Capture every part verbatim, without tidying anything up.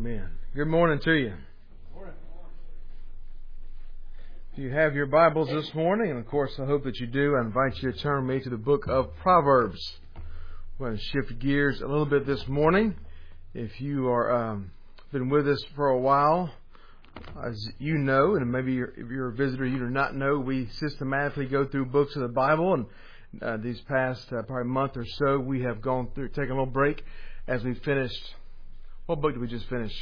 Amen. Good morning to you. If you have your Bibles this morning, and of course I hope that you do, I invite you to turn me to the book of Proverbs. We're going to shift gears a little bit this morning. If you are um, been with us for a while, as you know, and maybe you're, if you're a visitor you do not know, we systematically go through books of the Bible, and uh, these past uh, probably month or so we have gone through, taken a little break as we finished. What book did we just finish?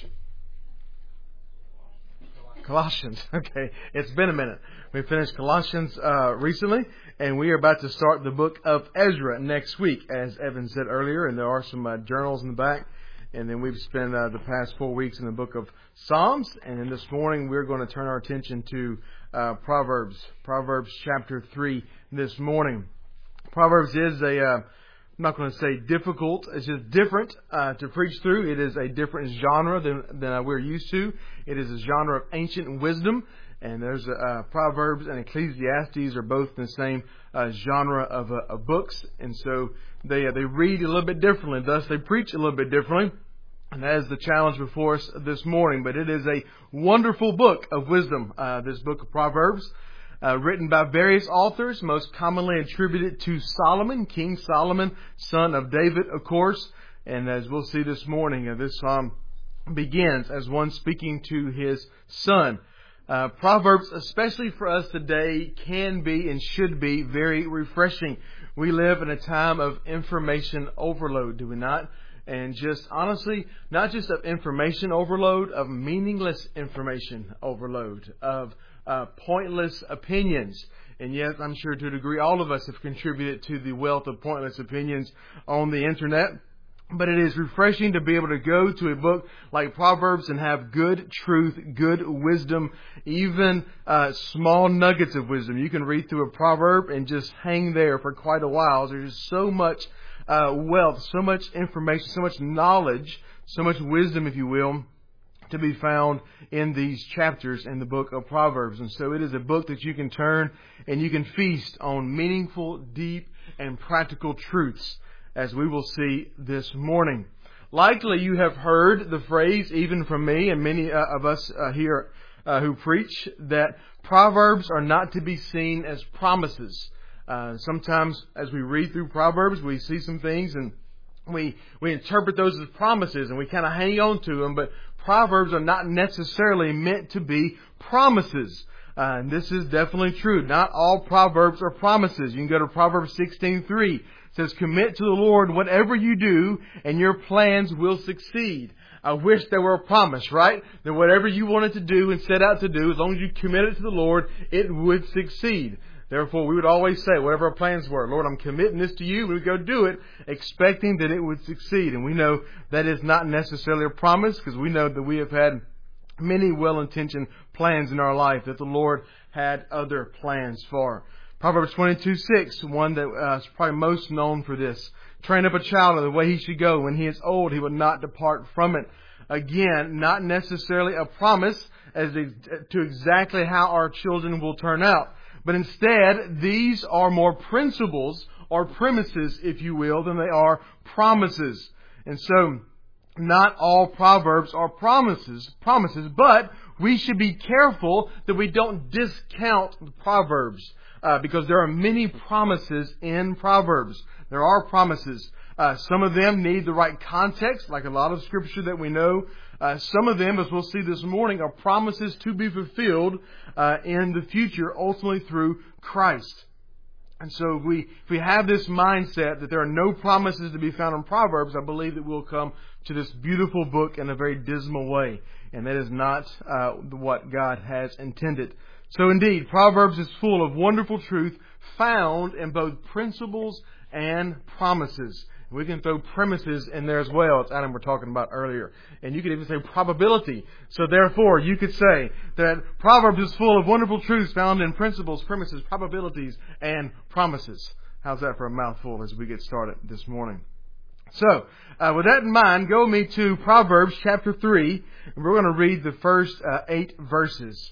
Colossians. Okay, it's been a minute. We finished Colossians uh, recently, and we are about to start the book of Ezra next week, as Evan said earlier, and there are some uh, journals in the back. And then we've spent uh, the past four weeks in the book of Psalms, and then this morning we're going to turn our attention to uh, Proverbs, Proverbs chapter three this morning. Proverbs is a, uh, I'm not going to say difficult, it's just different uh, to preach through. It is a different genre than, than uh, we're used to. It is a genre of ancient wisdom, and there's uh, Proverbs and Ecclesiastes are both in the same uh, genre of, uh, of books, and so they uh, they read a little bit differently. Thus, they preach a little bit differently, and that is the challenge before us this morning. But it is a wonderful book of wisdom, uh, this book of Proverbs, uh, written by various authors, most commonly attributed to Solomon, King Solomon, son of David, of course. And as we'll see this morning, uh, this psalm begins as one speaking to his son. Uh, Proverbs, especially for us today, can be and should be very refreshing. We live in a time of information overload, do we not? And just honestly, not just of information overload, of meaningless information overload, of uh, pointless opinions. And yes, I'm sure to a degree all of us have contributed to the wealth of pointless opinions on the internet. But it is refreshing to be able to go to a book like Proverbs and have good truth, good wisdom, even uh, small nuggets of wisdom. You can read through a proverb and just hang there for quite a while. There's just so much uh, wealth, so much information, so much knowledge, so much wisdom, if you will, to be found in these chapters in the book of Proverbs. And so it is a book that you can turn and you can feast on meaningful, deep, and practical truths, as we will see this morning. Likely you have heard the phrase, even from me and many uh, of us uh, here uh, who preach, that Proverbs are not to be seen as promises. Uh, sometimes as we read through Proverbs, we see some things and we we interpret those as promises and we kind of hang on to them, but Proverbs are not necessarily meant to be promises. Uh, and this is definitely true. Not all Proverbs are promises. You can go to Proverbs sixteen three. It says, commit to the Lord whatever you do, and your plans will succeed. I wish there were a promise, right? That whatever you wanted to do and set out to do, as long as you committed to the Lord, it would succeed. Therefore, we would always say, whatever our plans were, Lord, I'm committing this to you. We would go do it, expecting that it would succeed. And we know that is not necessarily a promise, because we know that we have had many well-intentioned plans in our life that the Lord had other plans for. Proverbs twenty-two six, one that uh, is probably most known for this. Train up a child in the way he should go. When he is old, he will not depart from it. Again, not necessarily a promise as to exactly how our children will turn out. But instead, these are more principles or premises, if you will, than they are promises. And so, not all Proverbs are promises, promises, but we should be careful that we don't discount the Proverbs. Uh, because there are many promises in Proverbs. There are promises. Uh, some of them need the right context, like a lot of Scripture that we know. Uh, some of them, as we'll see this morning, are promises to be fulfilled uh, in the future, ultimately through Christ. And so if we, if we have this mindset that there are no promises to be found in Proverbs, I believe that we'll come to this beautiful book in a very dismal way. And that is not uh, what God has intended. So indeed, Proverbs is full of wonderful truth found in both principles and promises. We can throw premises in there as well, as Adam were talking about earlier. And you could even say probability. So therefore, you could say that Proverbs is full of wonderful truths found in principles, premises, probabilities, and promises. How's that for a mouthful as we get started this morning? So, uh, with that in mind, go with me to Proverbs chapter three, and we're going to read the first uh, eight verses.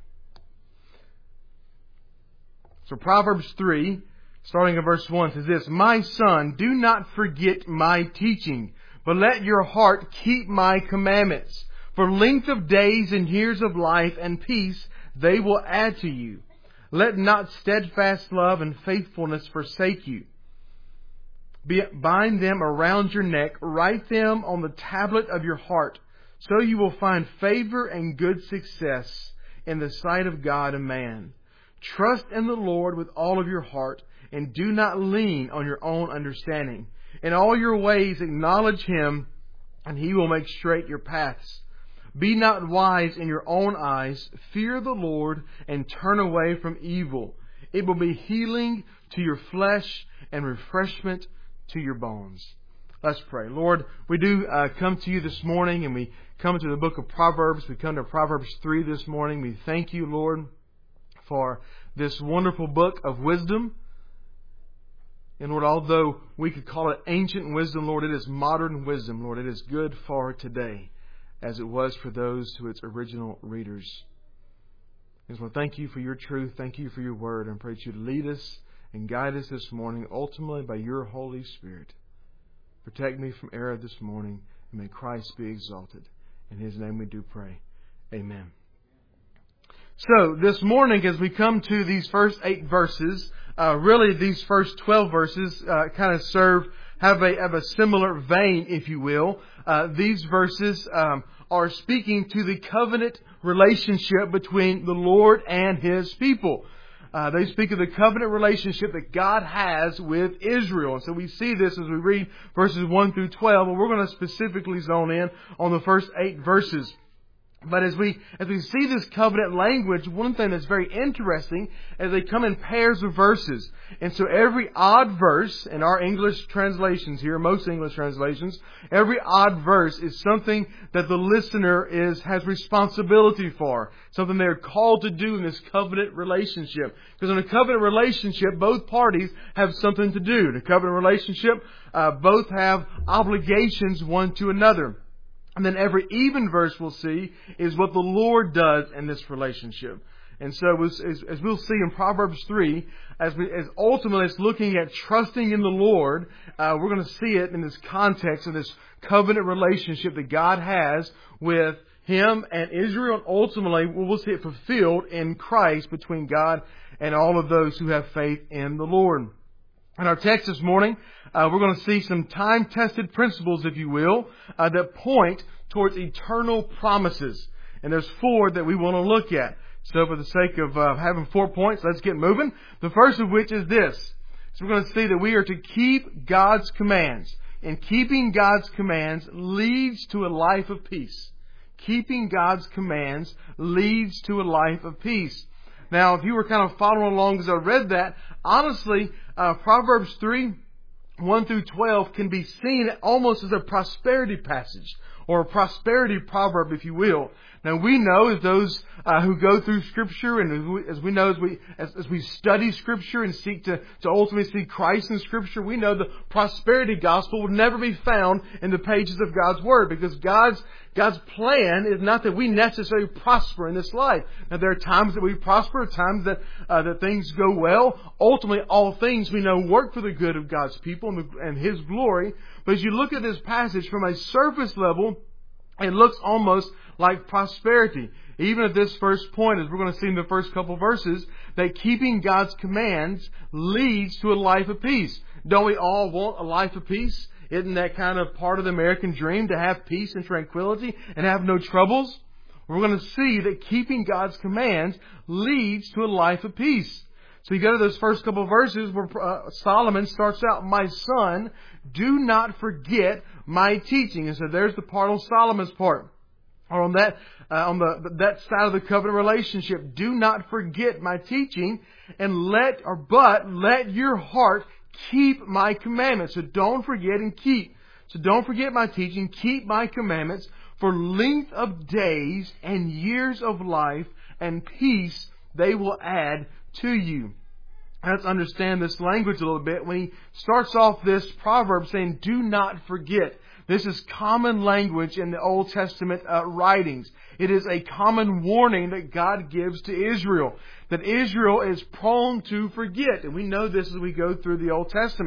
So Proverbs three, starting at verse one, says this, my son, do not forget my teaching, but let your heart keep my commandments. For length of days and years of life and peace they will add to you. Let not steadfast love and faithfulness forsake you. Be, bind them around your neck, write them on the tablet of your heart, so you will find favor and good success in the sight of God and man. Trust in the Lord with all of your heart, and do not lean on your own understanding. In all your ways acknowledge Him, and He will make straight your paths. Be not wise in your own eyes. Fear the Lord and turn away from evil. It will be healing to your flesh and refreshment to your bones. Let's pray. Lord, we do uh, come to you this morning, and we come to the book of Proverbs. We come to Proverbs three this morning. We thank you, Lord, for this wonderful book of wisdom. And Lord, although we could call it ancient wisdom, Lord, it is modern wisdom. Lord, it is good for today, as it was for those to its original readers. I just want to thank you for your truth. Thank you for your word. And pray that you lead us and guide us this morning, ultimately by your Holy Spirit. Protect me from error this morning, and may Christ be exalted. In His name we do pray. Amen. So, this morning, as we come to these first eight verses, uh, really these first twelve verses uh, kind of serve, have a, have a similar vein, if you will. Uh, these verses um, are speaking to the covenant relationship between the Lord and His people. Uh, they speak of the covenant relationship that God has with Israel. And so we see this as we read verses one through twelve. And we're going to specifically zone in on the first eight verses. But as we as we see this covenant language, one thing that's very interesting is they come in pairs of verses. And so every odd verse in our English translations here, most English translations, every odd verse is something that the listener is has responsibility for. Something they're called to do in this covenant relationship. Because in a covenant relationship, both parties have something to do. In a covenant relationship, uh, both have obligations one to another. And then every even verse we'll see is what the Lord does in this relationship. And so as, as, as we'll see in Proverbs three, as, we, as ultimately it's looking at trusting in the Lord, uh, we're going to see it in this context of this covenant relationship that God has with Him and Israel. And ultimately we'll see it fulfilled in Christ between God and all of those who have faith in the Lord. In our text this morning, uh, we're going to see some time-tested principles, if you will, uh, that point towards eternal promises. And there's four that we want to look at. So for the sake of uh, having four points, let's get moving. The first of which is this. So we're going to see that we are to keep God's commands. And keeping God's commands leads to a life of peace. Keeping God's commands leads to a life of peace. Now, if you were kind of following along as I read that, honestly, uh, Proverbs three, one through twelve can be seen almost as a prosperity passage, or a prosperity proverb, if you will. Now, we know as those uh, who go through Scripture, and as we, as we know as we as, as we study Scripture and seek to, to ultimately see Christ in Scripture, we know the prosperity gospel will never be found in the pages of God's Word, because God's God's plan is not that we necessarily prosper in this life. Now, there are times that we prosper, times that uh, that things go well. Ultimately, all things we know work for the good of God's people and, the, and His glory. But as you look at this passage from a surface level, it looks almost like prosperity. Even at this first point, as we're going to see in the first couple of verses, that keeping God's commands leads to a life of peace. Don't we all want a life of peace? Isn't that kind of part of the American dream, to have peace and tranquility and have no troubles? We're going to see that keeping God's commands leads to a life of peace. So you go to those first couple of verses where uh, Solomon starts out, "My son, do not forget my teaching." And so there's the part on Solomon's part. Or on that, uh, on the that side of the covenant relationship, "Do not forget my teaching, and let or but let your heart keep my commandments." So don't forget and keep. So don't forget my teaching, keep my commandments, for length of days and years of life and peace they will add to you. Let's understand this language a little bit. When he starts off this proverb saying, "Do not forget." This is common language in the Old Testament uh, writings. It is a common warning that God gives to Israel, that Israel is prone to forget. And we know this as we go through the Old Testament.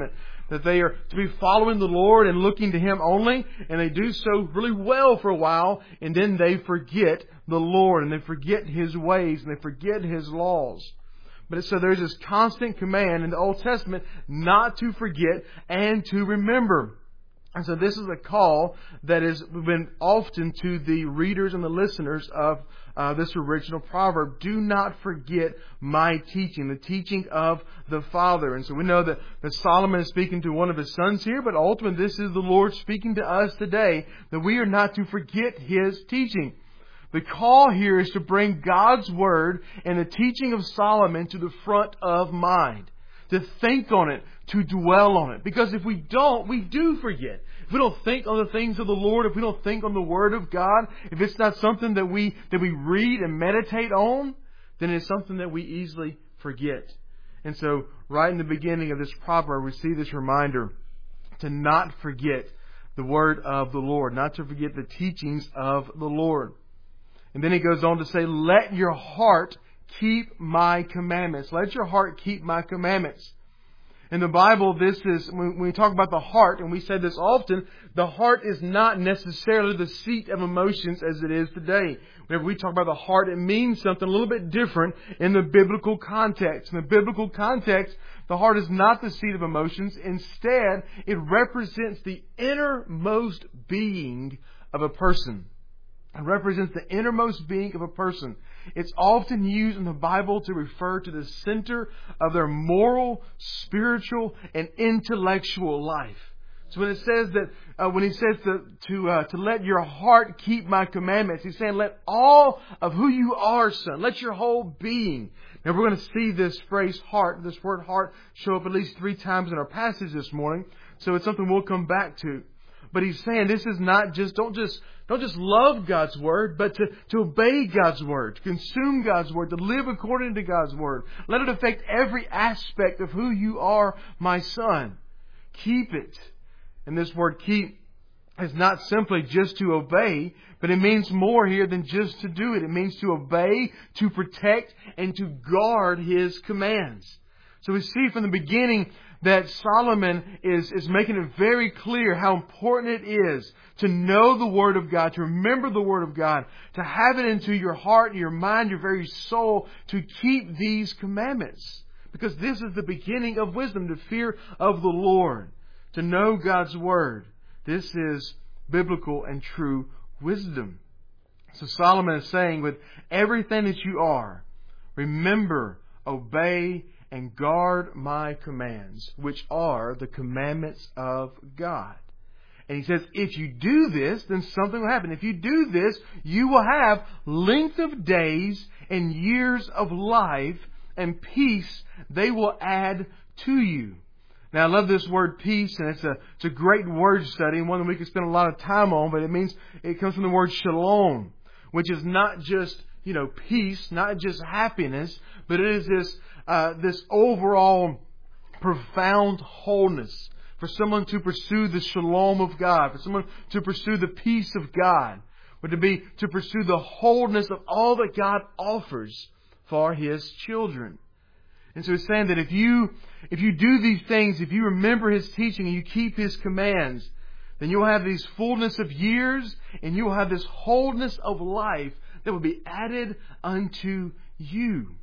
that they are to be following the Lord and looking to Him only, and they do so really well for a while, and then they forget the Lord, and they forget His ways, and they forget His laws. But so there's this constant command in the Old Testament not to forget and to remember. And so this is a call that has been often to the readers and the listeners of uh, this original proverb. Do not forget my teaching, the teaching of the Father. And so we know that, that Solomon is speaking to one of his sons here, but ultimately this is the Lord speaking to us today, that we are not to forget His teaching. The call here is to bring God's Word and the teaching of Solomon to the front of mind. To think on it, to dwell on it. Because if we don't, we do forget. If we don't think on the things of the Lord, if we don't think on the Word of God, if it's not something that we that we read and meditate on, then it's something that we easily forget. And so, right in the beginning of this proverb, we see this reminder to not forget the Word of the Lord, not to forget the teachings of the Lord. And then he goes on to say, let your heart keep my commandments. Let your heart keep my commandments. In the Bible, this is, when we talk about the heart, and we say this often, the heart is not necessarily the seat of emotions as it is today. Whenever we talk about the heart, it means something a little bit different in the biblical context. In the biblical context, the heart is not the seat of emotions. Instead, it represents the innermost being of a person. It represents the innermost being of a person. It's often used in the Bible to refer to the center of their moral, spiritual, and intellectual life. So when it says that, uh, when He says to to, uh, to let your heart keep my commandments, He's saying let all of who you are, son, let your whole being. Now we're going to see this phrase heart, this word heart, show up at least three times in our passage this morning. So it's something we'll come back to. But He's saying this is not just, don't just, don't just love God's Word, but to, to obey God's Word, to consume God's Word, to live according to God's Word. Let it affect every aspect of who you are, my son. Keep it. And this word keep is not simply just to obey, but it means more here than just to do it. It means to obey, to protect, and to guard His commands. So we see from the beginning that Solomon is, is making it very clear how important it is to know the Word of God, to remember the Word of God, to have it into your heart, your mind, your very soul, to keep these commandments. Because this is the beginning of wisdom, the fear of the Lord, to know God's Word. This is biblical and true wisdom. So Solomon is saying, with everything that you are, remember, obey, and guard my commands, which are the commandments of God. And he says, if you do this, then something will happen. If you do this, you will have length of days and years of life, and peace they will add to you. Now, I love this word peace, and it's a, it's a great word study, and one that we can spend a lot of time on, but it means, it comes from the word shalom, which is not just, you know, peace, not just happiness, but it is this Uh, this overall profound wholeness, for someone to pursue the shalom of God, for someone to pursue the peace of God, or to be to pursue the wholeness of all that God offers for His children. And so He's saying that if you if you do these things, if you remember His teaching and you keep His commands, then you'll have these fullness of years, and you'll have this wholeness of life that will be added unto you.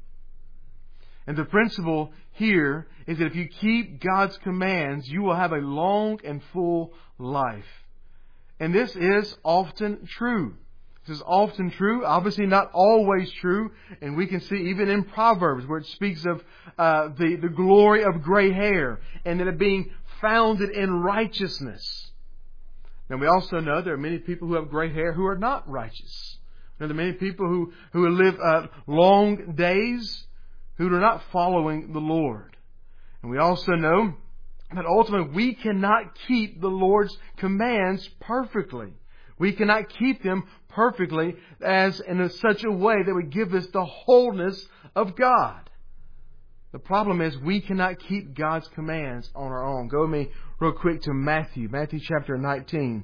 And the principle here is that if you keep God's commands, you will have a long and full life. And this is often true. This is often true, obviously not always true. And we can see even in Proverbs where it speaks of uh, the, the glory of gray hair and that it being founded in righteousness. Now we also know there are many people who have gray hair who are not righteous. There are many people who, who live uh, long days who are not following the Lord. And we also know that ultimately we cannot keep the Lord's commands perfectly. We cannot keep them perfectly as in a, such a way that would give us the wholeness of God. The problem is we cannot keep God's commands on our own. Go with me real quick to Matthew, Matthew chapter nineteen.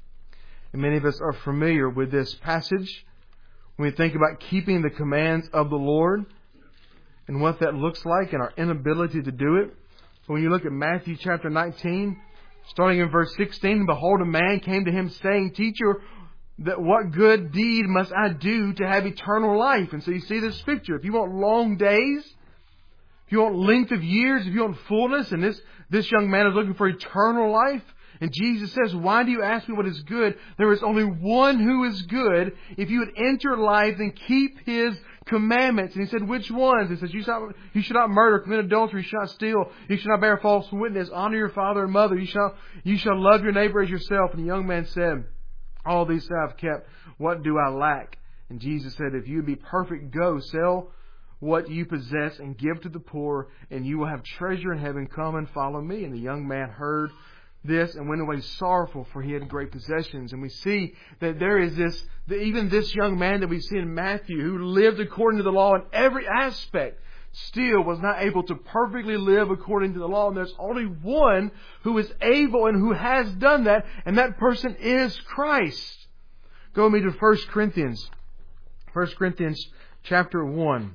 And many of us are familiar with this passage when we think about keeping the commands of the Lord and what that looks like and our inability to do it. But when you look at Matthew chapter nineteen, starting in verse sixteen, behold, a man came to him saying, Teacher, that what good deed must I do to have eternal life? And so you see this picture. If you want long days, if you want length of years, if you want fullness, and this, this young man is looking for eternal life, and Jesus says, why do you ask me what is good? There is only one who is good. If you would enter life, then keep His commandments. And He said, which ones? He says, you should not, you should not murder, commit adultery, you should not steal, you should not bear false witness, honor your father and mother, you shall, you shall love your neighbor as yourself. And the young man said, all these I have kept, what do I lack? And Jesus said, if you would be perfect, go, sell what you possess and give to the poor, and you will have treasure in heaven. Come and follow me. And the young man heard this and went away sorrowful, for he had great possessions. And we see that there is this, that even this young man that we see in Matthew, who lived according to the law in every aspect, still was not able to perfectly live according to the law. And there's only one who is able and who has done that, and that person is Christ. Go with me to First Corinthians. First Corinthians chapter one.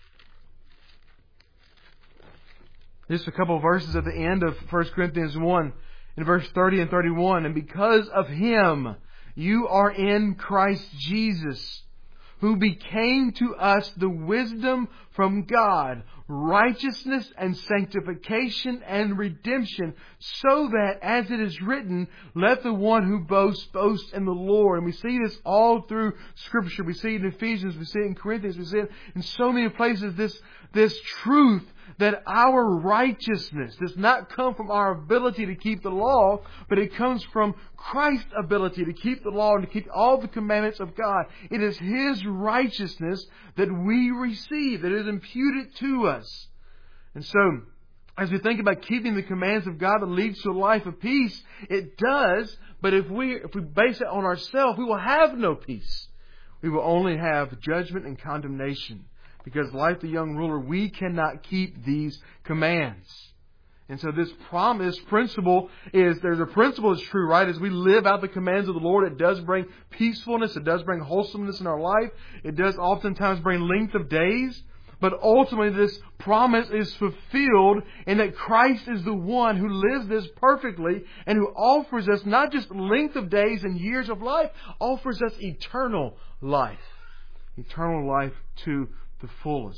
Just a couple of verses at the end of First Corinthians one. In verse thirty and thirty-one, and because of Him you are in Christ Jesus, who became to us the wisdom from God, righteousness and sanctification and redemption, so that, as it is written, let the one who boasts boast in the Lord. And we see this all through Scripture. We see it in Ephesians, we see it in Corinthians, we see it in so many places, this, this truth that our righteousness does not come from our ability to keep the law, but it comes from Christ's ability to keep the law and to keep all the commandments of God. It is His righteousness that we receive, that is imputed to us. And so, as we think about keeping the commands of God that leads to a life of peace, it does, but if we, if we base it on ourselves, we will have no peace. We will only have judgment and condemnation. Because like the young ruler, we cannot keep these commands. And so this promise principle is, there's a principle that's true, right? As we live out the commands of the Lord, it does bring peacefulness. It does bring wholesomeness in our life. It does oftentimes bring length of days. But ultimately this promise is fulfilled in that Christ is the one who lives this perfectly and who offers us not just length of days and years of life, offers us eternal life. Eternal life to the fullest.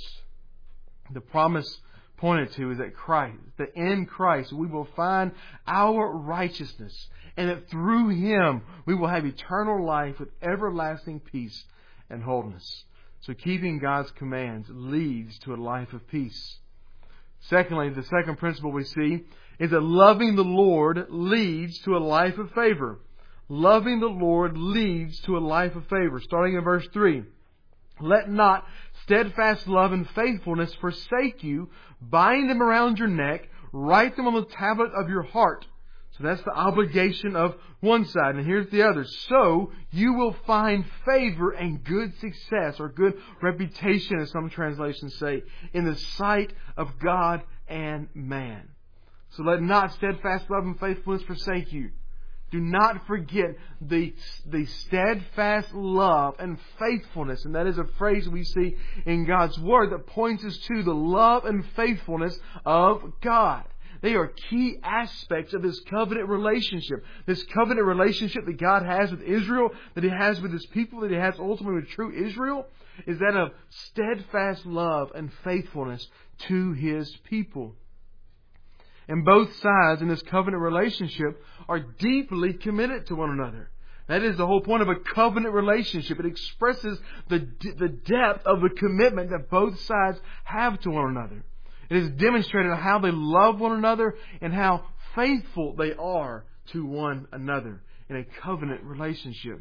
The promise pointed to is that Christ, that in Christ we will find our righteousness, and that through Him we will have eternal life with everlasting peace and wholeness. So keeping God's commands leads to a life of peace. Secondly, the second principle we see is that loving the Lord leads to a life of favor. Loving the Lord leads to a life of favor. Starting in verse three. Let not steadfast love and faithfulness forsake you. Bind them around your neck. Write them on the tablet of your heart. So that's the obligation of one side. And here's the other. So you will find favor and good success, or good reputation, as some translations say, in the sight of God and man. So let not steadfast love and faithfulness forsake you. Do not forget the, the steadfast love and faithfulness. And that is a phrase we see in God's Word that points us to the love and faithfulness of God. They are key aspects of this covenant relationship. This covenant relationship that God has with Israel, that He has with His people, that He has ultimately with true Israel, is that of steadfast love and faithfulness to His people. And both sides in this covenant relationship are deeply committed to one another. That is the whole point of a covenant relationship. It expresses the, the depth of the commitment that both sides have to one another. It is demonstrated how they love one another and how faithful they are to one another in a covenant relationship.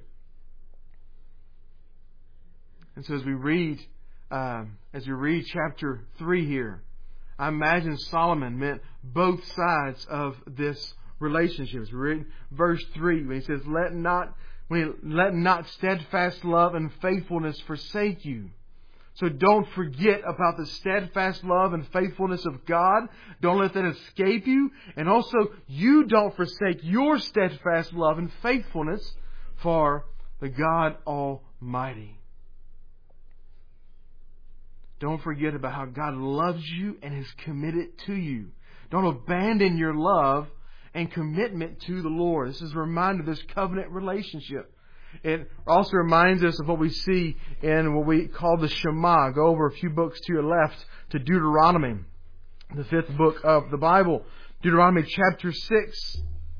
And so as we read, uh, as we read chapter three here, I imagine Solomon meant both sides of this relationship. As we read verse three, when he says, "Let not, when he, let not steadfast love and faithfulness forsake you." So don't forget about the steadfast love and faithfulness of God. Don't let that escape you. And also, you don't forsake your steadfast love and faithfulness for the God Almighty. Don't forget about how God loves you and is committed to you. Don't abandon your love and commitment to the Lord. This is a reminder of this covenant relationship. It also reminds us of what we see in what we call the Shema. Go over a few books to your left to Deuteronomy, the fifth book of the Bible. Deuteronomy chapter six.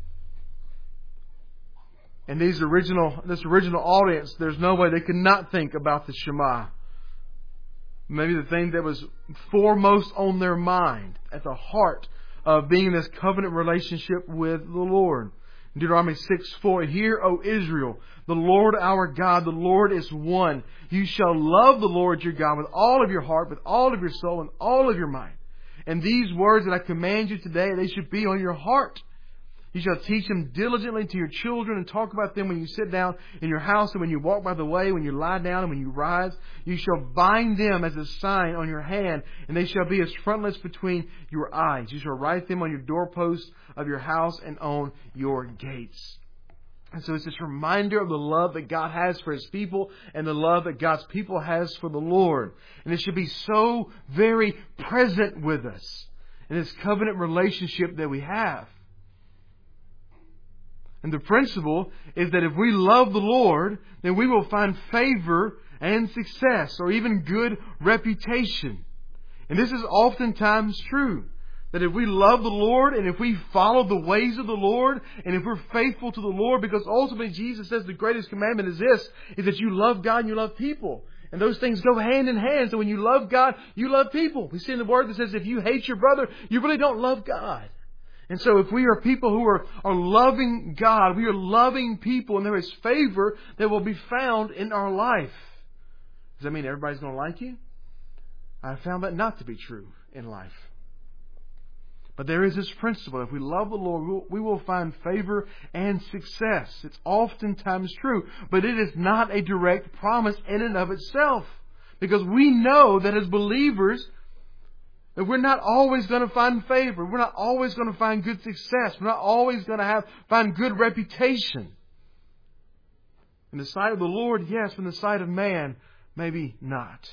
And these original, this original audience, there's no way they could not think about the Shema. Maybe the thing that was foremost on their mind, at the heart of being in this covenant relationship with the Lord. Deuteronomy six four, Hear, O Israel, the Lord our God, the Lord is one. You shall love the Lord your God with all of your heart, with all of your soul, and all of your mind. And these words that I command you today, they should be on your heart. You shall teach them diligently to your children and talk about them when you sit down in your house and when you walk by the way, when you lie down and when you rise. You shall bind them as a sign on your hand, and they shall be as frontlets between your eyes. You shall write them on your doorposts of your house and on your gates. And so it's this reminder of the love that God has for His people and the love that God's people has for the Lord. And it should be so very present with us in this covenant relationship that we have. And the principle is that if we love the Lord, then we will find favor and success, or even good reputation. And this is oftentimes true. That if we love the Lord, and if we follow the ways of the Lord, and if we're faithful to the Lord, because ultimately Jesus says the greatest commandment is this, is that you love God and you love people. And those things go hand in hand. So when you love God, you love people. We see in the Word that says if you hate your brother, you really don't love God. And so if we are people who are, are loving God, we are loving people, and there is favor that will be found in our life. Does that mean everybody's going to like you? I found that not to be true in life. But there is this principle. If we love the Lord, we will find favor and success. It's oftentimes true. But it is not a direct promise in and of itself. Because we know that as believers, that we're not always going to find favor. We're not always going to find good success. We're not always going to have find good reputation. In the sight of the Lord, yes. In the sight of man, maybe not.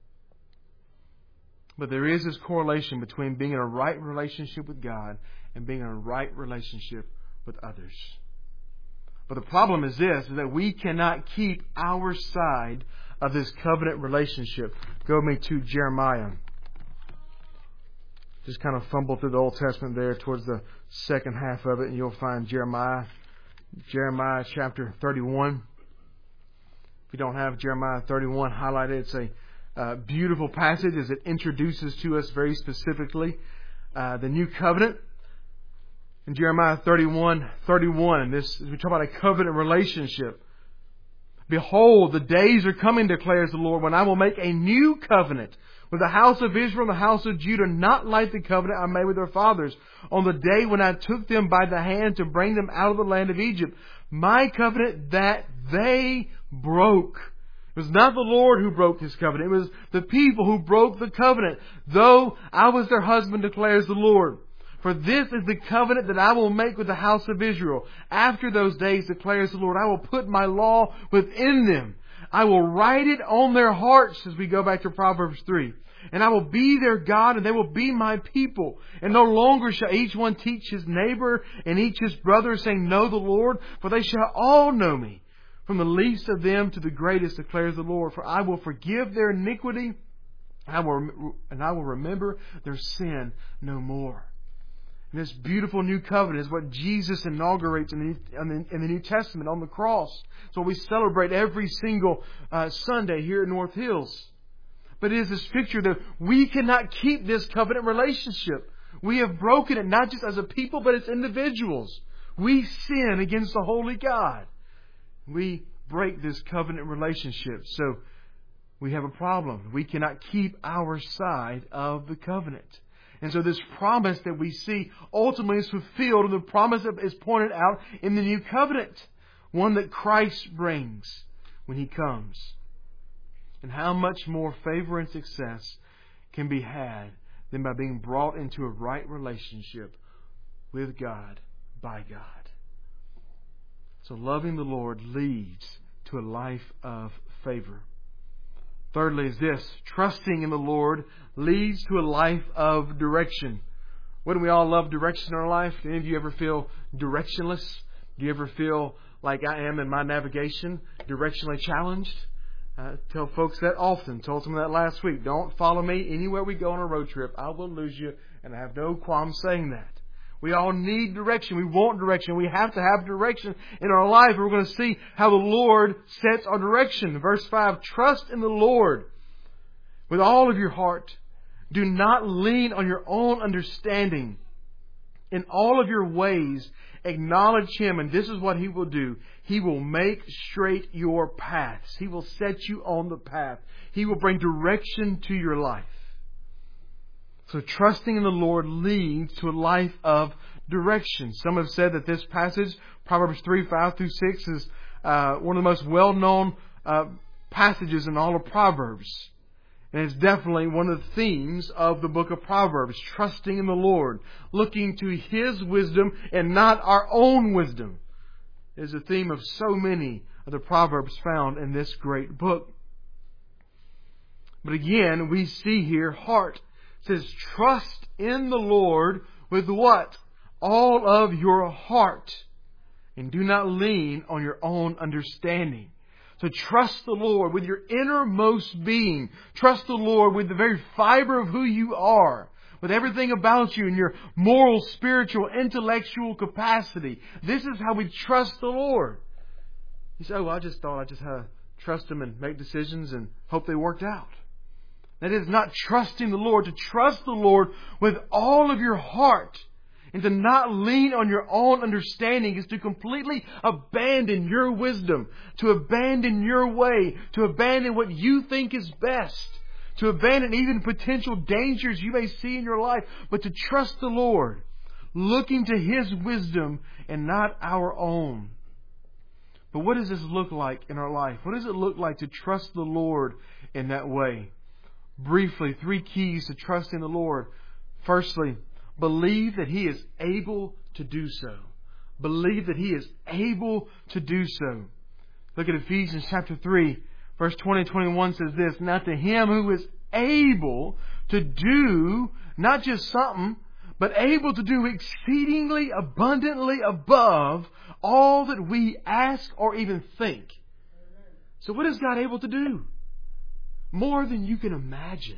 But there is this correlation between being in a right relationship with God and being in a right relationship with others. But the problem is this, is that we cannot keep our side of this covenant relationship. Go with me to Jeremiah. Just kind of fumble through the Old Testament there towards the second half of it, and you'll find Jeremiah. Jeremiah chapter thirty-one. If you don't have Jeremiah thirty-one highlighted, it's a uh, beautiful passage as it introduces to us very specifically uh, the new covenant. In Jeremiah thirty-one, thirty-one, this we talk about a covenant relationship. Behold, the days are coming, declares the Lord, when I will make a new covenant with the house of Israel and the house of Judah, not like the covenant I made with their fathers on the day when I took them by the hand to bring them out of the land of Egypt. My covenant that they broke. It was not the Lord who broke His covenant. It was the people who broke the covenant. Though I was their husband, declares the Lord. For this is the covenant that I will make with the house of Israel. After those days, declares the Lord, I will put my law within them. I will write it on their hearts, as we go back to Proverbs three. And I will be their God, and they will be my people. And no longer shall each one teach his neighbor and each his brother, saying, Know the Lord, for they shall all know me, from the least of them to the greatest, declares the Lord. For I will forgive their iniquity, and I will, and I will remember their sin no more. And this beautiful new covenant is what Jesus inaugurates in the, in the, in the New Testament on the cross. It's what we celebrate every single uh, Sunday here at North Hills. But it is this picture that we cannot keep this covenant relationship. We have broken it, not just as a people, but as individuals. We sin against the holy God. We break this covenant relationship. So we have a problem. We cannot keep our side of the covenant. And so this promise that we see ultimately is fulfilled, and the promise that is pointed out in the new covenant. One that Christ brings when He comes. And how much more favor and success can be had than by being brought into a right relationship with God, by God. So loving the Lord leads to a life of favor. Thirdly is this, trusting in the Lord leads to a life of direction. Wouldn't we all love direction in our life? Do any of you ever feel directionless? Do you ever feel like I am in my navigation, directionally challenged? I tell folks that often. Told them that last week. Don't follow me anywhere we go on a road trip. I will lose you, and I have no qualms saying that. We all need direction. We want direction. We have to have direction in our life. We're going to see how the Lord sets our direction. Verse five, trust in the Lord with all of your heart. Do not lean on your own understanding. In all of your ways, acknowledge Him, and this is what He will do. He will make straight your paths. He will set you on the path. He will bring direction to your life. So trusting in the Lord leads to a life of direction. Some have said that this passage, Proverbs three, five through six, is uh, one of the most well-known uh, passages in all of Proverbs. And it's definitely one of the themes of the book of Proverbs. Trusting in the Lord. Looking to His wisdom and not our own wisdom. Is a theme of so many of the Proverbs found in this great book. But again, we see here heart. It says, trust in the Lord with what? All of your heart. And do not lean on your own understanding. So trust the Lord with your innermost being. Trust the Lord with the very fiber of who you are. With everything about you and your moral, spiritual, intellectual capacity. This is how we trust the Lord. You say, oh, well, I just thought I just had to trust Him and make decisions and hope they worked out. That is not trusting the Lord. To trust the Lord with all of your heart and to not lean on your own understanding is to completely abandon your wisdom, to abandon your way, to abandon what you think is best, to abandon even potential dangers you may see in your life, but to trust the Lord, looking to His wisdom and not our own. But what does this look like in our life? What does it look like to trust the Lord in that way? Briefly, three keys to trusting the Lord. Firstly, believe that He is able to do so. Believe that He is able to do so. Look at Ephesians chapter three, verse twenty and twenty-one says this, now to Him who is able to do not just something, but able to do exceedingly abundantly above all that we ask or even think. So what is God able to do? More than you can imagine.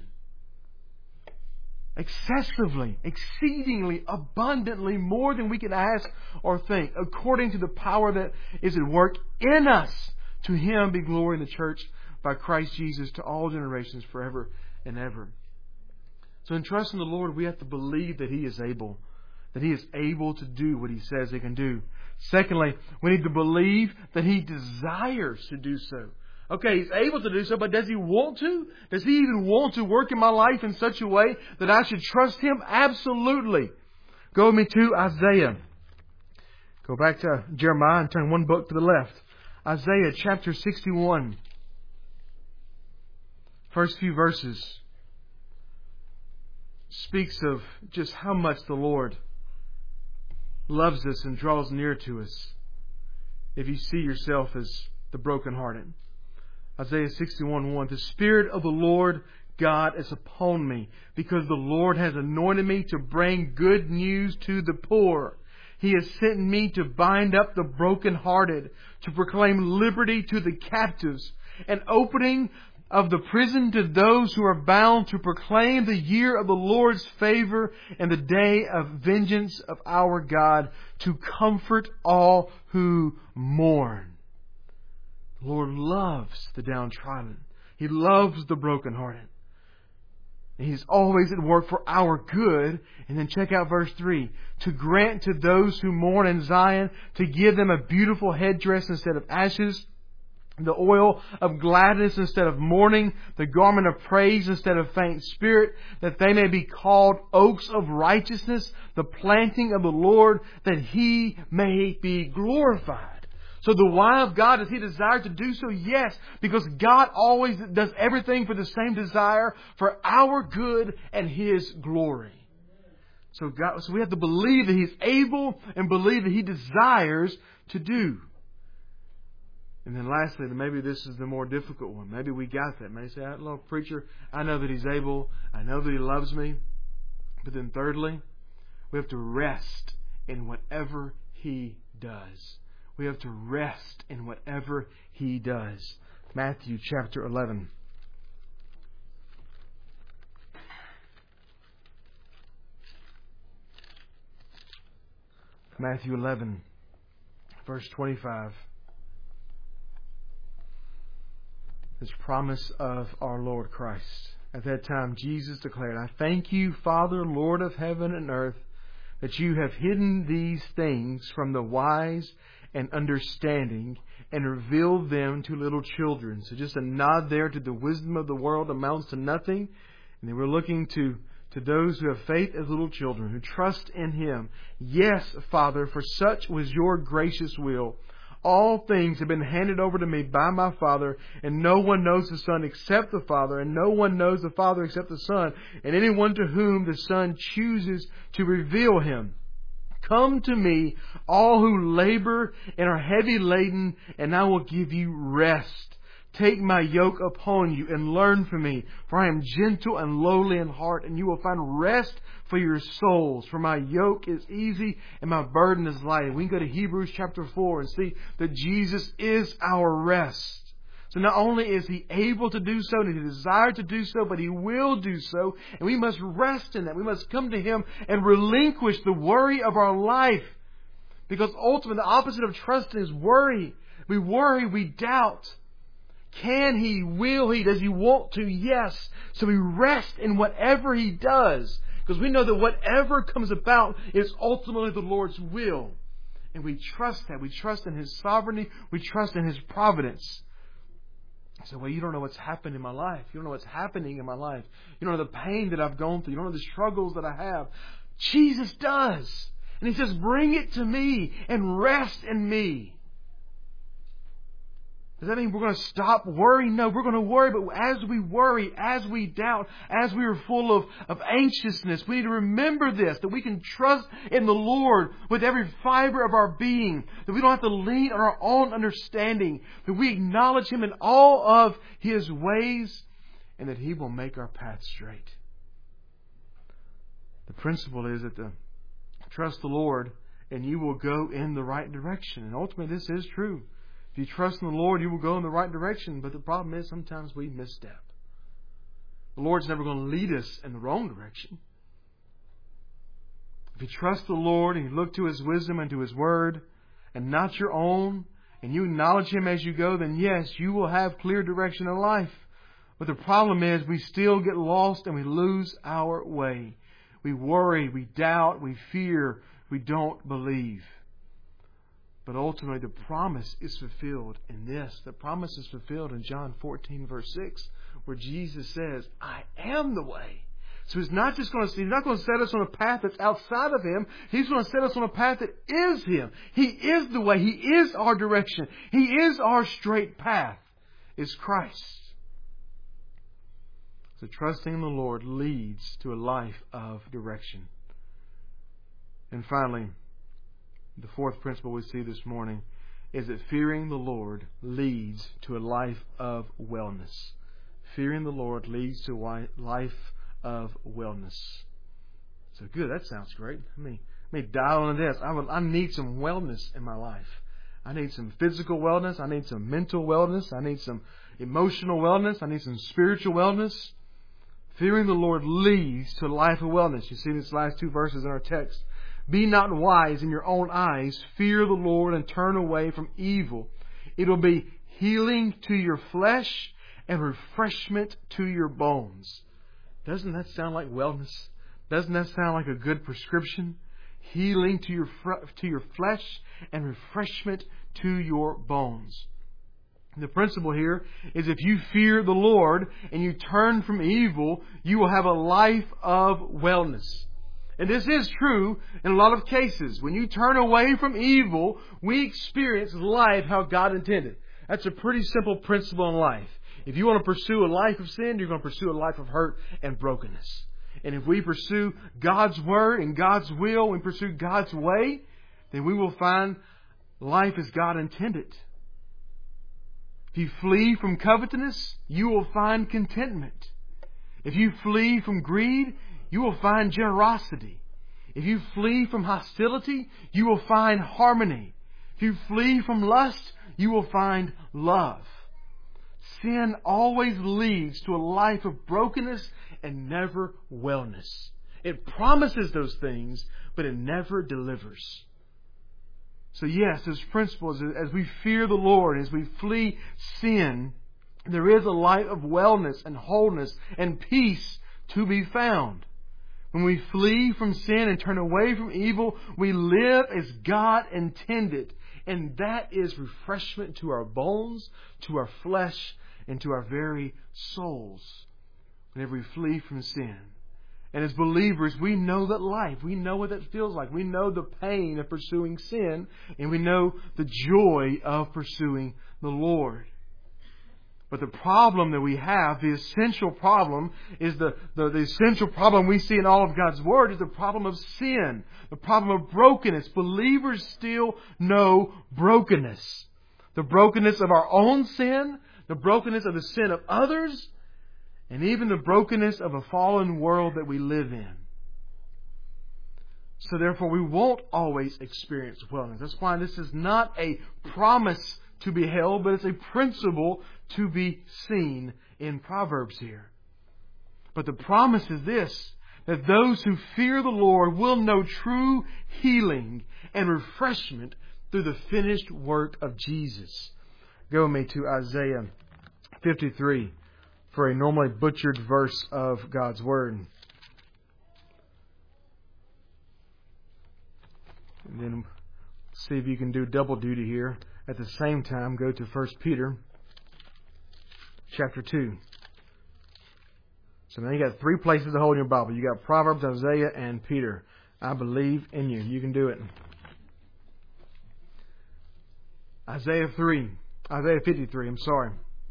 Excessively, exceedingly, abundantly, more than we can ask or think, according to the power that is at work in us. To Him be glory in the church by Christ Jesus to all generations forever and ever. So in trusting the Lord, we have to believe that He is able, that He is able to do what He says He can do. Secondly, we need to believe that He desires to do so. Okay, He's able to do so, but does He want to? Does He even want to work in my life in such a way that I should trust Him? Absolutely. Go with me to Isaiah. Go back to Jeremiah and turn one book to the left. Isaiah chapter sixty-one. First few verses speaks of just how much the Lord loves us and draws near to us if you see yourself as the brokenhearted. Isaiah sixty-one one, the Spirit of the Lord God is upon me, because the Lord has anointed me to bring good news to the poor. He has sent me to bind up the brokenhearted, to proclaim liberty to the captives, and opening of the prison to those who are bound, to proclaim the year of the Lord's favor and the day of vengeance of our God, to comfort all who mourn. The Lord loves the downtrodden. He loves the brokenhearted. And He's always at work for our good. And then check out verse three. To grant to those who mourn in Zion, to give them a beautiful headdress instead of ashes, the oil of gladness instead of mourning, the garment of praise instead of faint spirit, that they may be called oaks of righteousness, the planting of the Lord, that He may be glorified. So the why of God, does He desire to do so? Yes, because God always does everything for the same desire, for our good and His glory. So God, so we have to believe that He's able and believe that He desires to do. And then lastly, maybe this is the more difficult one. Maybe we got that. Maybe say, "Lord, preacher, I know that He's able. I know that He loves me." But then thirdly, We have to rest in whatever He does. We have to rest in whatever He does. Matthew chapter eleven. Matthew eleven, verse twenty-five. This promise of our Lord Christ. At that time, Jesus declared, I thank you, Father, Lord of heaven and earth, that you have hidden these things from the wise and understanding and revealed them to little children. So just a nod there to the wisdom of the world amounts to nothing. And then we're looking to, to those who have faith as little children, who trust in Him. Yes, Father, for such was your gracious will. All things have been handed over to me by my Father, and no one knows the Son except the Father, and no one knows the Father except the Son, and anyone to whom the Son chooses to reveal Him. Come to me, all who labor and are heavy laden, and I will give you rest. Take my yoke upon you and learn from me, for I am gentle and lowly in heart, and you will find rest for your souls. For my yoke is easy and my burden is light. We can go to Hebrews chapter four and see that Jesus is our rest. So not only is He able to do so, and He desired to do so, but He will do so. And we must rest in that. We must come to Him and relinquish the worry of our life. Because ultimately the opposite of trusting is worry. We worry, we doubt. Can He? Will He? Does He want to? Yes. So we rest in whatever He does. Because we know that whatever comes about is ultimately the Lord's will. And we trust that. We trust in His sovereignty. We trust in His providence. So, well, you don't know what's happened in my life. You don't know what's happening in my life. You don't know the pain that I've gone through. You don't know the struggles that I have. Jesus does. And He says, bring it to me and rest in me. Does that mean we're going to stop worrying? No, we're going to worry. But as we worry, as we doubt, as we are full of, of anxiousness, we need to remember this, that we can trust in the Lord with every fiber of our being, that we don't have to lean on our own understanding, that we acknowledge Him in all of His ways, and that He will make our path straight. The principle is that the trust the Lord and you will go in the right direction. And ultimately this is true. If you trust in the Lord, you will go in the right direction. But the problem is sometimes we misstep. The Lord's never going to lead us in the wrong direction. If you trust the Lord and you look to His wisdom and to His word and not your own, and you acknowledge Him as you go, then yes, you will have clear direction in life. But the problem is we still get lost and we lose our way. We worry, we doubt, we fear, we don't believe. But ultimately the promise is fulfilled in this. The promise is fulfilled in John fourteen verse six, where Jesus says, I am the way. So He's not just going to, He's not going to set us on a path that's outside of Him. He's going to set us on a path that is Him. He is the way. He is our direction. He is our straight path, is Christ. So trusting in the Lord leads to a life of direction. And finally, the fourth principle we see this morning is that fearing the Lord leads to a life of wellness. Fearing the Lord leads to a life of wellness. So good, that sounds great. Let me, let me dial into this. I, would, I need some wellness in my life. I need some physical wellness. I need some mental wellness. I need some emotional wellness. I need some spiritual wellness. Fearing the Lord leads to a life of wellness. You see these last two verses in our text. Be not wise in your own eyes. Fear the Lord and turn away from evil. It will be healing to your flesh and refreshment to your bones. Doesn't that sound like wellness? Doesn't that sound like a good prescription? Healing to your to your flesh and refreshment to your bones. The principle here is if you fear the Lord and you turn from evil, you will have a life of wellness. And this is true in a lot of cases. When you turn away from evil, we experience life how God intended. That's a pretty simple principle in life. If you want to pursue a life of sin, you're going to pursue a life of hurt and brokenness. And if we pursue God's Word and God's will, we pursue God's way, then we will find life as God intended. If you flee from covetousness, you will find contentment. If you flee from greed, you will find generosity. If you flee from hostility, you will find harmony. If you flee from lust, you will find love. Sin always leads to a life of brokenness and never wellness. It promises those things, but it never delivers. So yes, as principles, as we fear the Lord, as we flee sin, there is a life of wellness and wholeness and peace to be found. When we flee from sin and turn away from evil, we live as God intended. And that is refreshment to our bones, to our flesh, and to our very souls whenever we flee from sin. And as believers, we know that life. We know what that feels like. We know the pain of pursuing sin, and we know the joy of pursuing the Lord. But the problem that we have, the essential problem, is the, the, the essential problem we see in all of God's Word is the problem of sin, the problem of brokenness. Believers still know brokenness. The brokenness of our own sin, the brokenness of the sin of others, and even the brokenness of a fallen world that we live in. So therefore, we won't always experience wellness. That's why this is not a promise to be held, but it's a principle to be seen in Proverbs here. But the promise is this, that those who fear the Lord will know true healing and refreshment through the finished work of Jesus. Go with me to Isaiah fifty-three for a normally butchered verse of God's Word. And then see if you can do double duty here. At the same time, go to First Peter chapter two. So now you got three places to hold in your Bible. You got Proverbs, Isaiah, and Peter. I believe in you. You can do it. Isaiah three. Isaiah fifty-three, I'm sorry.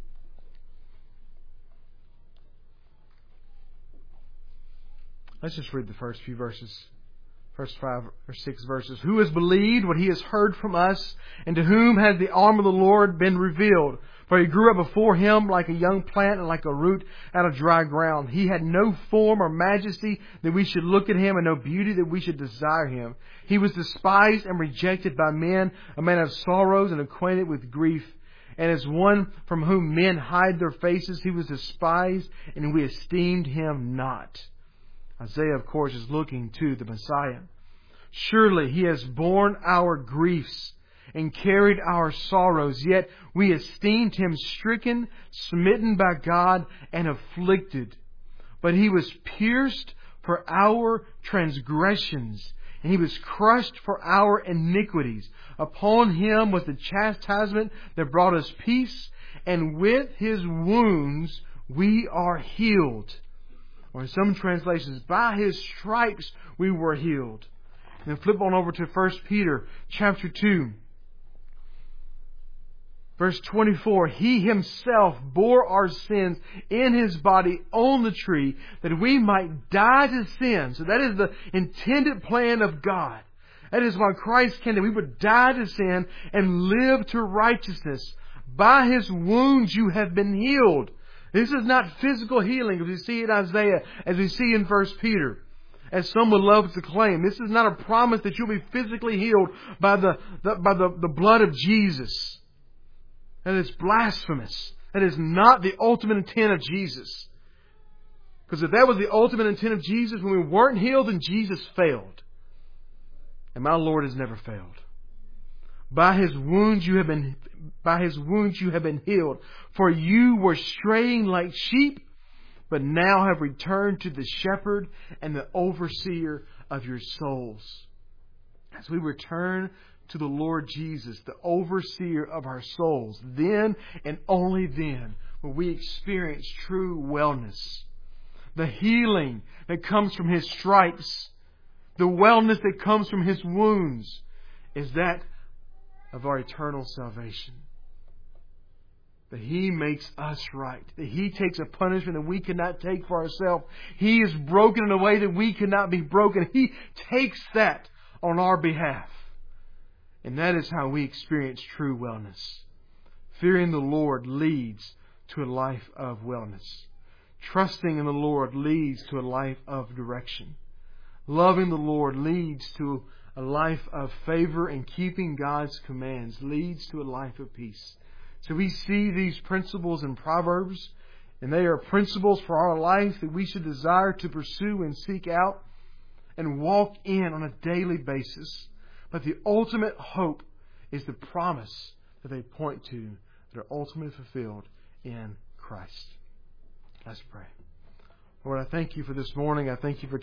Let's just read the first few verses. First five or six verses. Who has believed what he has heard from us, and to whom has the arm of the Lord been revealed? For he grew up before him like a young plant and like a root out of dry ground. He had no form or majesty that we should look at him, and no beauty that we should desire him. He was despised and rejected by men, a man of sorrows and acquainted with grief. And as one from whom men hide their faces, he was despised, and we esteemed him not. Isaiah, of course, is looking to the Messiah. Surely he has borne our griefs and carried our sorrows, yet we esteemed him stricken, smitten by God, and afflicted. But he was pierced for our transgressions, and he was crushed for our iniquities. Upon him was the chastisement that brought us peace, and with his wounds we are healed. Or in some translations, by his stripes we were healed. And then flip on over to First Peter chapter two. Verse twenty-four, he himself bore our sins in his body on the tree, that we might die to sin. So that is the intended plan of God. That is why Christ came, that we would die to sin and live to righteousness. By his wounds you have been healed. This is not physical healing as we see in Isaiah, as we see in First Peter, as some would love to claim. This is not a promise that you'll be physically healed by the, the by the, the blood of Jesus. That is blasphemous. That is not the ultimate intent of Jesus. Because if that was the ultimate intent of Jesus, when we weren't healed, then Jesus failed. And my Lord has never failed. By his wounds you have been by his wounds you have been healed. For you were straying like sheep, but now have returned to the shepherd and the overseer of your souls. As we return to the Lord Jesus, the overseer of our souls, then and only then will we experience true wellness. The healing that comes from his stripes, the wellness that comes from his wounds, is that of our eternal salvation. That he makes us right. That he takes a punishment that we cannot take for ourselves. He is broken in a way that we cannot be broken. He takes that on our behalf. And that is how we experience true wellness. Fearing the Lord leads to a life of wellness. Trusting in the Lord leads to a life of direction. loving the Lord leads to a life of favor, and keeping God's commands leads to a life of peace. So we see these principles in Proverbs, and they are principles for our life that we should desire to pursue and seek out and walk in on a daily basis. But the ultimate hope is the promise that they point to, that are ultimately fulfilled in Christ. Let's pray. Lord, I thank You for this morning. I thank You for